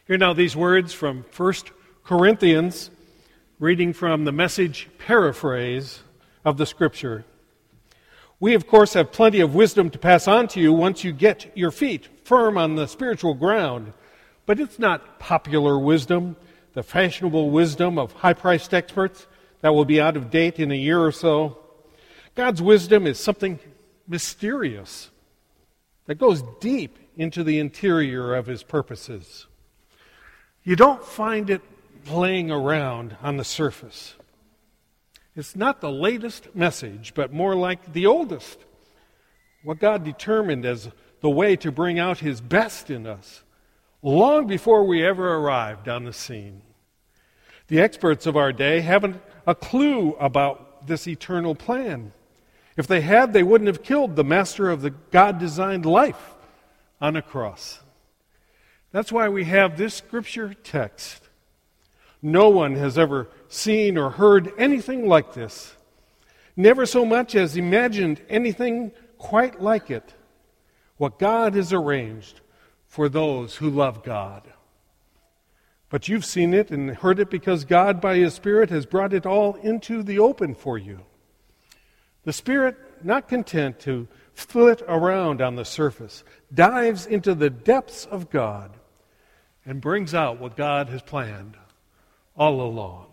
Hear now these words from 1 Corinthians, reading from the Message paraphrase of the Scripture. We, of course, have plenty of wisdom to pass on to you once you get your feet firm on the spiritual ground. But it's not popular wisdom, the fashionable wisdom of high-priced experts that will be out of date in a year or so. God's wisdom is something mysterious that goes deep into the interior of His purposes. You don't find it playing around on the surface. It's not the latest message, but more like the oldest. What God determined as the way to bring out His best in us, long before we ever arrived on the scene. The experts of our day haven't a clue about this eternal plan. If they had, they wouldn't have killed the master of the God-designed life on a cross. That's why we have this scripture text. No one has ever seen or heard anything like this. Never so much as imagined anything quite like it. What God has arranged for those who love God. But you've seen it and heard it because God, by His Spirit, has brought it all into the open for you. The Spirit, not content to flit around on the surface, dives into the depths of God and brings out what God has planned all along.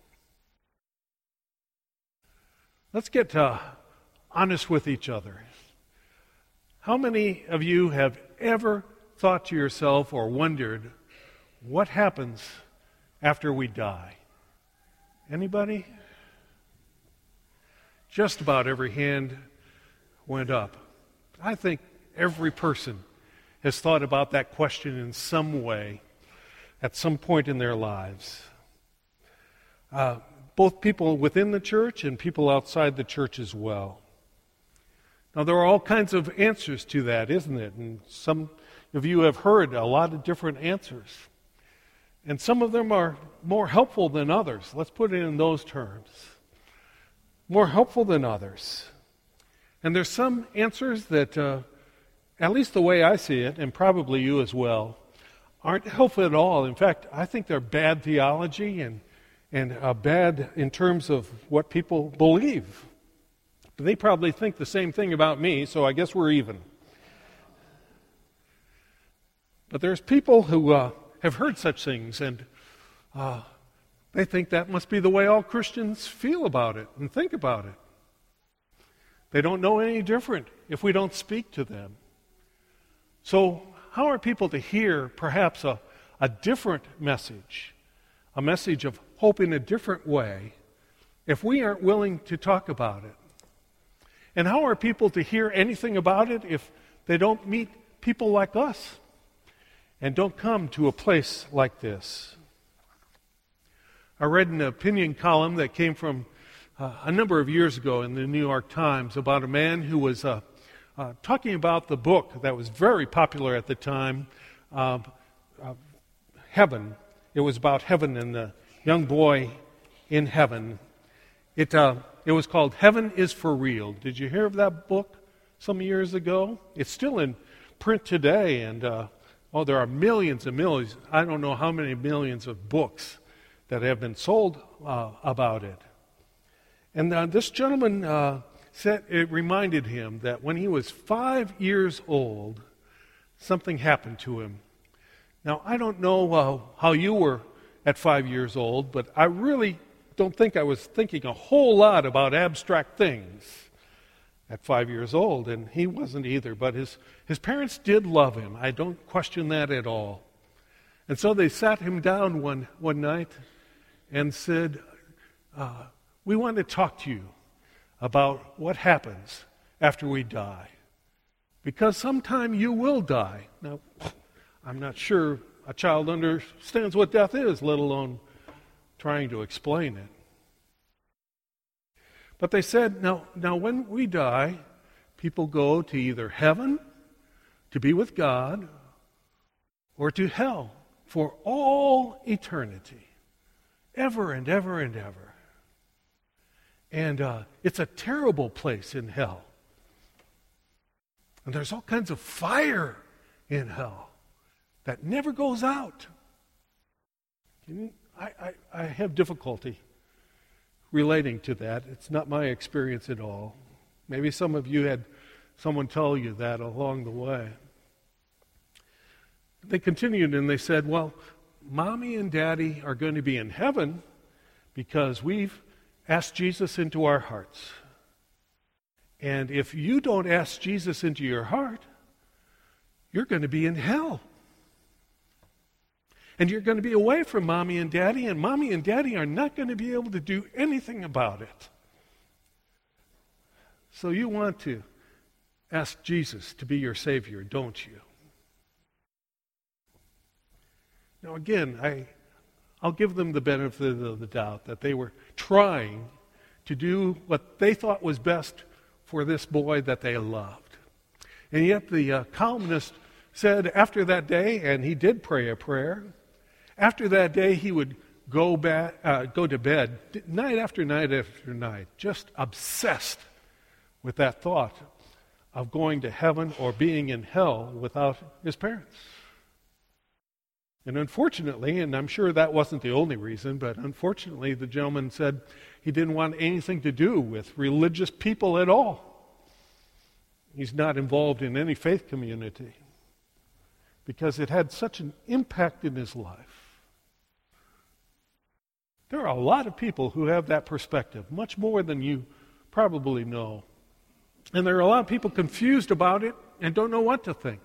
Let's get honest with each other. How many of you have ever thought to yourself or wondered what happens after we die? Anybody? Just about every hand went up. I think every person has thought about that question in some way at some point in their lives. Both people within the church and people outside the church as well. Now, there are all kinds of answers to that, isn't it? And some of you have heard a lot of different answers. And some of them are more helpful than others. Let's put it in those terms. More helpful than others. And there's some answers that, at least the way I see it, and probably you as well, aren't helpful at all. In fact, I think they're bad theology and bad in terms of what people believe. They probably think the same thing about me, so I guess we're even. But there's people who have heard such things, and they think that must be the way all Christians feel about it and think about it. They don't know any different if we don't speak to them. So how are people to hear perhaps a different message, a message of hope in a different way, if we aren't willing to talk about it? And how are people to hear anything about it if they don't meet people like us and don't come to a place like this? I read an opinion column that came from a number of years ago in the New York Times about a man who was talking about the book that was very popular at the time, Heaven. It was about heaven and the young boy in heaven. It was called Heaven is for Real. Did you hear of that book some years ago? It's still in print today, and there are millions and millions, I don't know how many millions of books that have been sold about it. And this gentleman said it reminded him that when he was 5 years old, something happened to him. Now, I don't know how you were at 5 years old, but I really don't think I was thinking a whole lot about abstract things at 5 years old, and he wasn't either. But his parents did love him. I don't question that at all. And so they sat him down one night and said, we want to talk to you about what happens after we die. Because sometime you will die. Now, I'm not sure a child understands what death is, let alone trying to explain it. But they said, now when we die, people go to either heaven, to be with God, or to hell for all eternity, ever and ever and ever. And it's a terrible place in hell. And there's all kinds of fire in hell that never goes out. I have difficulty relating to that. It's not my experience at all. Maybe some of you had someone tell you that along the way. They continued and they said, well, Mommy and Daddy are going to be in heaven because we've asked Jesus into our hearts. And if you don't ask Jesus into your heart, you're going to be in hell. And you're going to be away from Mommy and Daddy, and Mommy and Daddy are not going to be able to do anything about it. So you want to ask Jesus to be your Savior, don't you? Now again, I'll give them the benefit of the doubt that they were trying to do what they thought was best for this boy that they loved. And yet the columnist said after that day, and he did pray a prayer, after that day he would go to bed night after night after night, just obsessed with that thought of going to heaven or being in hell without his parents. And unfortunately, and I'm sure that wasn't the only reason, but unfortunately the gentleman said he didn't want anything to do with religious people at all. He's not involved in any faith community because it had such an impact in his life. There are a lot of people who have that perspective, much more than you probably know. And there are a lot of people confused about it and don't know what to think.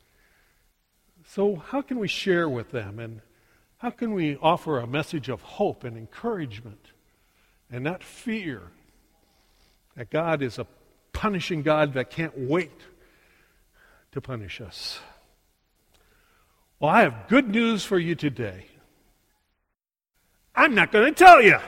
So how can we share with them, and how can we offer a message of hope and encouragement and not fear that God is a punishing God that can't wait to punish us? Well, I have good news for you today. I'm not going to tell you.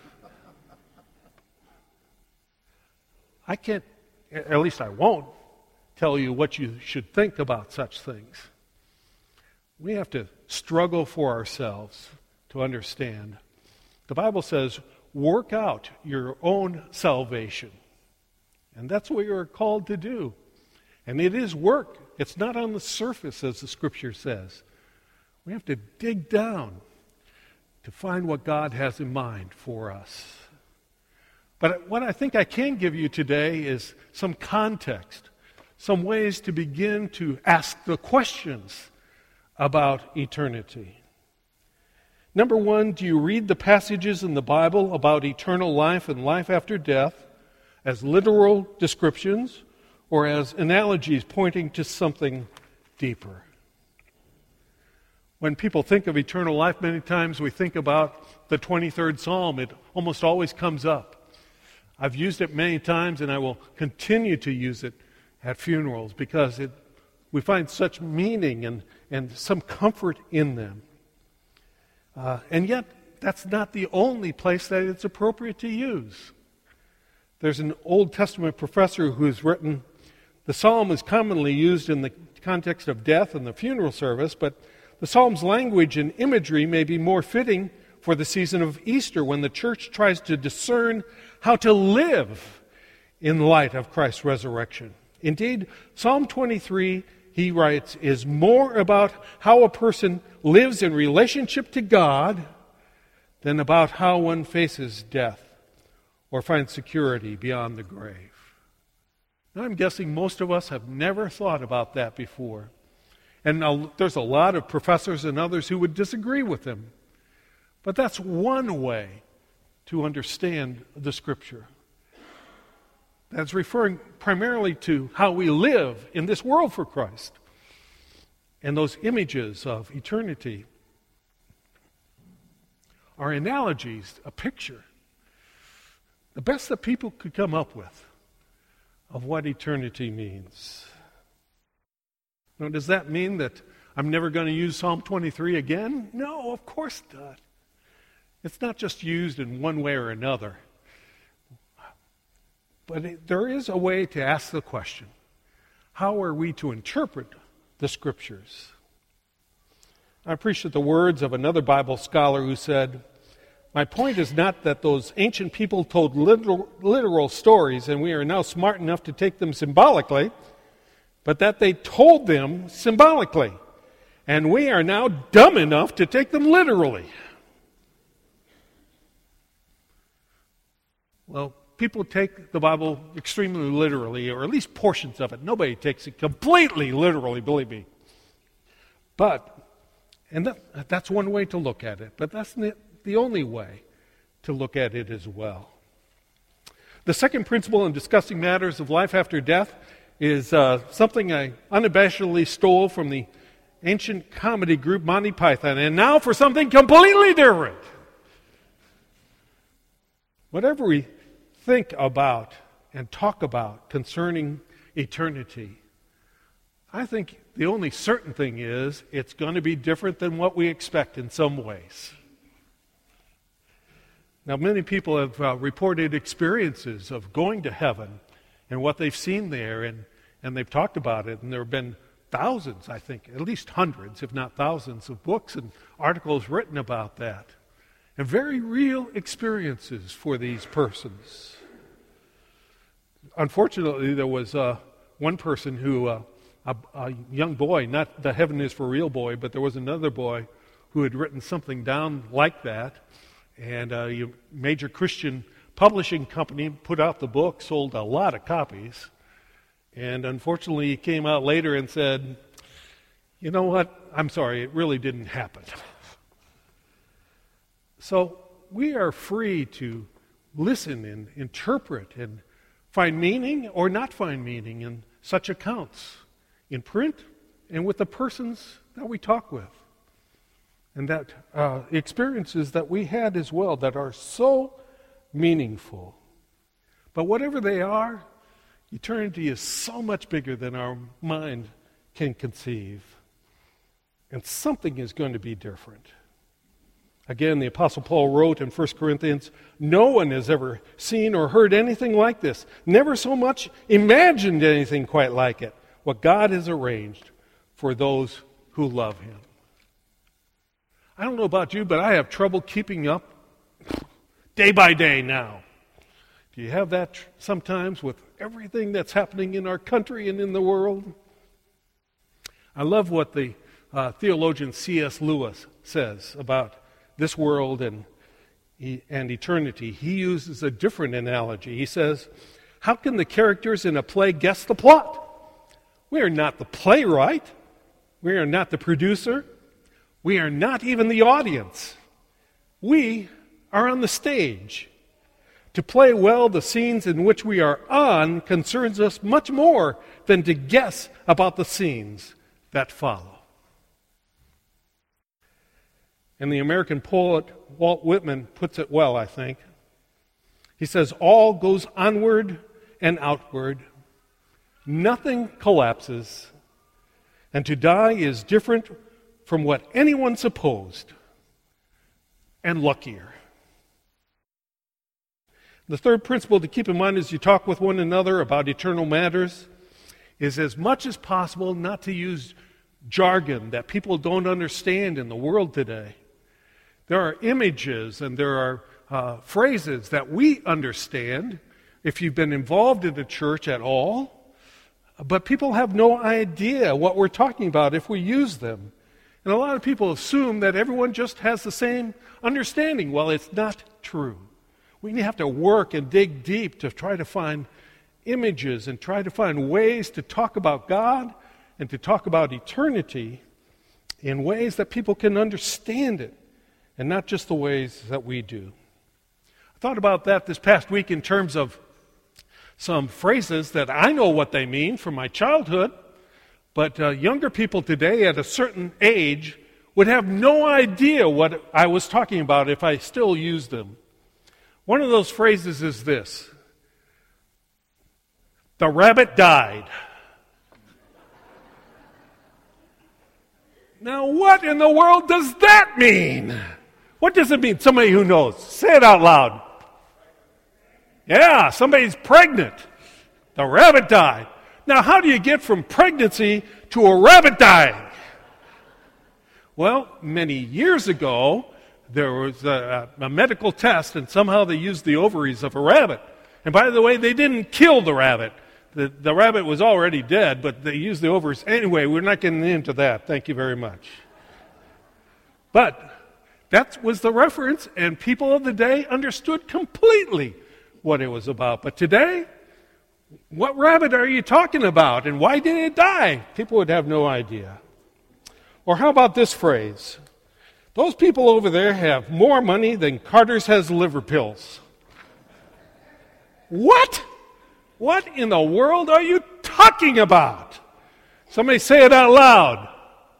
I can't, at least I won't, tell you what you should think about such things. We have to struggle for ourselves to understand. The Bible says, work out your own salvation. And that's what you're called to do. And it is work. It's not on the surface, as the Scripture says. We have to dig down to find what God has in mind for us. But what I think I can give you today is some context, some ways to begin to ask the questions about eternity. Number one, do you read the passages in the Bible about eternal life and life after death as literal descriptions or as analogies pointing to something deeper? When people think of eternal life, many times we think about the 23rd Psalm. It almost always comes up. I've used it many times, and I will continue to use it at funerals because we find such meaning and some comfort in them. And yet, that's not the only place that it's appropriate to use. There's an Old Testament professor who's written, the psalm is commonly used in the context of death and the funeral service, but the psalm's language and imagery may be more fitting for the season of Easter when the church tries to discern how to live in light of Christ's resurrection. Indeed, Psalm 23, he writes, is more about how a person lives in relationship to God than about how one faces death or finds security beyond the grave. Now, I'm guessing most of us have never thought about that before. And there's a lot of professors and others who would disagree with him. But that's one way to understand the Scripture. That's referring primarily to how we live in this world for Christ. And those images of eternity are analogies, a picture, the best that people could come up with of what eternity means. Now, does that mean that I'm never going to use Psalm 23 again? No, of course not. It's not just used in one way or another. But there is a way to ask the question, how are we to interpret the Scriptures? I appreciate the words of another Bible scholar who said, my point is not that those ancient people told literal stories and we are now smart enough to take them symbolically, but that they told them symbolically, and we are now dumb enough to take them literally. Well, people take the Bible extremely literally, or at least portions of it. Nobody takes it completely literally, believe me. And that's one way to look at it, but that's not the only way to look at it as well. The second principle in discussing matters of life after death is something I unabashedly stole from the ancient comedy group Monty Python, and now for something completely different. Whatever we think about and talk about concerning eternity, I think the only certain thing is it's going to be different than what we expect in some ways. Now, many people have reported experiences of going to heaven and what they've seen there, and they've talked about it, and there have been thousands, I think, at least hundreds, if not thousands, of books and articles written about that. And very real experiences for these persons. Unfortunately, there was one person who, a young boy, not the heaven is for real boy, but there was another boy who had written something down like that. And a major Christian publishing company put out the book, sold a lot of copies. And unfortunately, he came out later and said, you know what, I'm sorry, it really didn't happen. So we are free to listen and interpret and find meaning or not find meaning in such accounts, in print and with the persons that we talk with. And that experiences that we had as well that are so meaningful. But whatever they are, eternity is so much bigger than our mind can conceive. And something is going to be different. Again, the Apostle Paul wrote in 1 Corinthians, no one has ever seen or heard anything like this, never so much imagined anything quite like it, what God has arranged for those who love him. I don't know about you, but I have trouble keeping up day by day now. Do you have that sometimes with everything that's happening in our country and in the world? I love what the theologian C.S. Lewis says about this world and eternity. He uses a different analogy. He says, how can the characters in a play guess the plot? We are not the playwright. We are not the producer. We are not even the audience. We are on the stage. To play well the scenes in which we are on concerns us much more than to guess about the scenes that follow. And the American poet Walt Whitman puts it well, I think. He says, all goes onward and outward. Nothing collapses. And to die is different from what anyone supposed, and luckier. The third principle to keep in mind as you talk with one another about eternal matters is as much as possible not to use jargon that people don't understand in the world today. There are images and there are phrases that we understand if you've been involved in the church at all, but people have no idea what we're talking about if we use them. And a lot of people assume that everyone just has the same understanding. Well, it's not true. We have to work and dig deep to try to find images and try to find ways to talk about God and to talk about eternity in ways that people can understand it and not just the ways that we do. I thought about that this past week in terms of some phrases that I know what they mean from my childhood, but younger people today at a certain age would have no idea what I was talking about if I still used them. One of those phrases is this: the rabbit died. Now, what in the world does that mean? What does it mean? Somebody who knows. Say it out loud. Yeah, somebody's pregnant. The rabbit died. Now, how do you get from pregnancy to a rabbit dying? Well, many years ago, there was a medical test, and somehow they used the ovaries of a rabbit. And by the way, they didn't kill the rabbit. The rabbit was already dead, but they used the ovaries. Anyway, we're not getting into that. Thank you very much. But that was the reference, and people of the day understood completely what it was about. But today, what rabbit are you talking about, and why did it die? People would have no idea. Or how about this phrase? Those people over there have more money than Carter's has liver pills. What? What in the world are you talking about? Somebody say it out loud.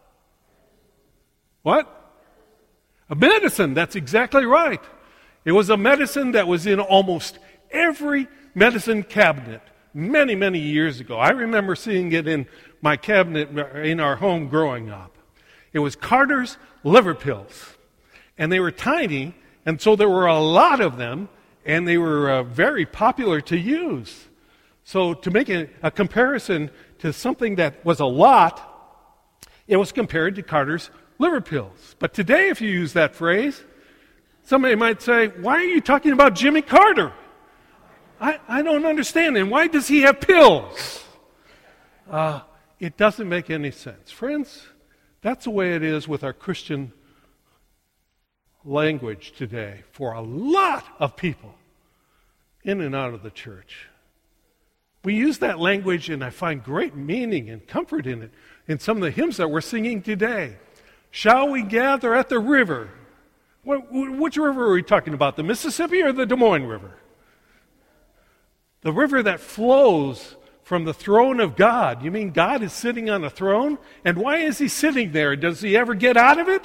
What? A medicine, that's exactly right. It was a medicine that was in almost every medicine cabinet many, many years ago. I remember seeing it in my cabinet in our home growing up. It was Carter's liver pills. And they were tiny, and so there were a lot of them, and they were very popular to use. So to make a comparison to something that was a lot, it was compared to Carter's liver pills. But today, if you use that phrase, somebody might say, why are you talking about Jimmy Carter? I don't understand. And why does he have pills? It doesn't make any sense. Friends, that's the way it is with our Christian language today for a lot of people in and out of the church. We use that language, and I find great meaning and comfort in it in some of the hymns that we're singing today. Shall we gather at the river? Which river are we talking about, the Mississippi or the Des Moines River? The river that flows from the throne of God. You mean God is sitting on a throne? And why is he sitting there? Does he ever get out of it?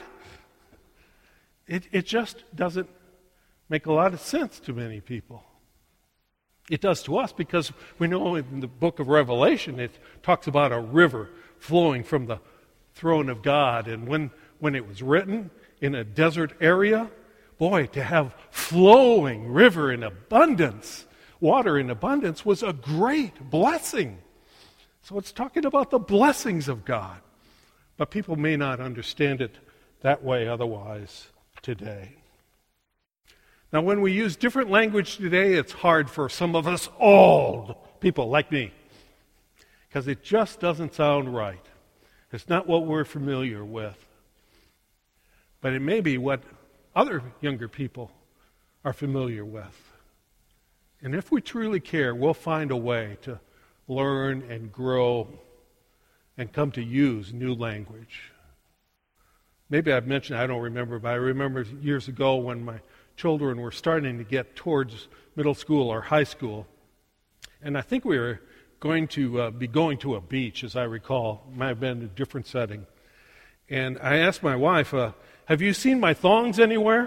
It just doesn't make a lot of sense to many people. It does to us because we know in the book of Revelation it talks about a river flowing from the throne of God. And when it was written in a desert area, boy, to have flowing river in abundance, water in abundance, was a great blessing. So it's talking about the blessings of God. But people may not understand it that way otherwise today. Now, when we use different language today, it's hard for some of us old people like me, because it just doesn't sound right. It's not what we're familiar with. But it may be what other younger people are familiar with. And if we truly care, we'll find a way to learn and grow and come to use new language. Maybe I've mentioned, I don't remember, but I remember years ago when my children were starting to get towards middle school or high school. And I think we were going to be going to a beach, as I recall. It might have been a different setting. And I asked my wife, have you seen my thongs anywhere?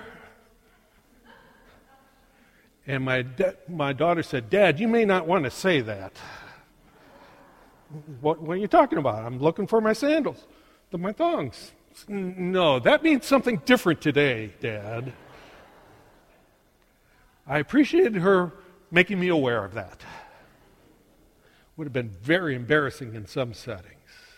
And my daughter said, Dad, you may not want to say that. What are you talking about? I'm looking for my sandals, my thongs. No, that means something different today, Dad. I appreciated her making me aware of that. Would have been very embarrassing in some settings.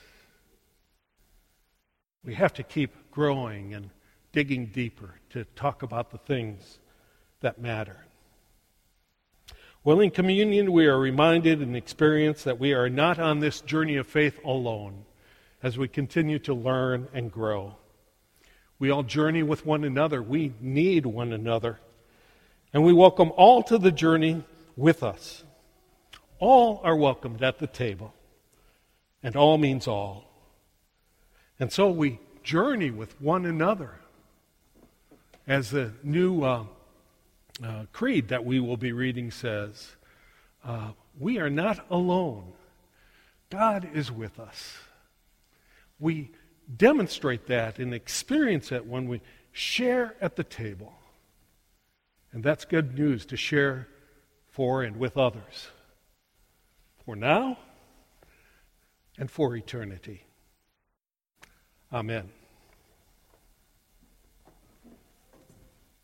We have to keep growing and digging deeper to talk about the things that matter. Well, in communion, we are reminded and experience that we are not on this journey of faith alone as we continue to learn and grow. We all journey with one another. We need one another. And we welcome all to the journey with us. All are welcomed at the table. And all means all. And so we journey with one another. As the new creed that we will be reading says, we are not alone. God is with us. We demonstrate that and experience it when we share at the table. And that's good news to share for and with others. For now and for eternity. Amen.